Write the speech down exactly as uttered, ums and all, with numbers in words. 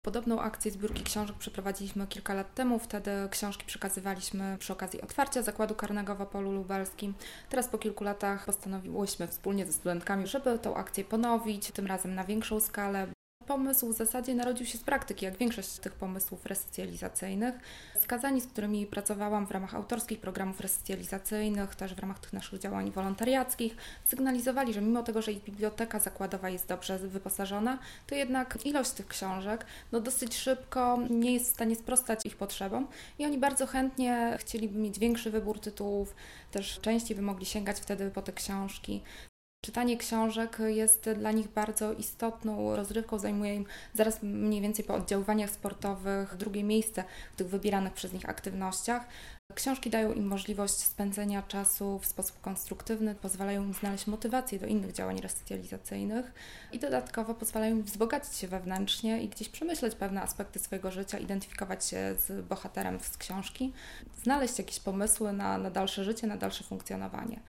Podobną akcję zbiórki książek przeprowadziliśmy kilka lat temu. Wtedy książki przekazywaliśmy przy okazji otwarcia Zakładu Karnego w Opolu Lubelskim. Teraz po kilku latach postanowiłyśmy wspólnie ze studentkami, żeby tą akcję ponowić, tym razem na większą skalę. Pomysł w zasadzie narodził się z praktyki, jak większość tych pomysłów resocjalizacyjnych. Skazani, z którymi pracowałam w ramach autorskich programów resocjalizacyjnych, też w ramach tych naszych działań wolontariackich, sygnalizowali, że mimo tego, że ich biblioteka zakładowa jest dobrze wyposażona, to jednak ilość tych książek no dosyć szybko nie jest w stanie sprostać ich potrzebom i oni bardzo chętnie chcieliby mieć większy wybór tytułów, też częściej by mogli sięgać wtedy po te książki. Czytanie książek jest dla nich bardzo istotną rozrywką, zajmuje im zaraz mniej więcej po oddziaływaniach sportowych drugie miejsce w tych wybieranych przez nich aktywnościach. Książki dają im możliwość spędzenia czasu w sposób konstruktywny, pozwalają im znaleźć motywację do innych działań resocjalizacyjnych i dodatkowo pozwalają im wzbogacić się wewnętrznie i gdzieś przemyśleć pewne aspekty swojego życia, identyfikować się z bohaterem z książki, znaleźć jakieś pomysły na, na dalsze życie, na dalsze funkcjonowanie.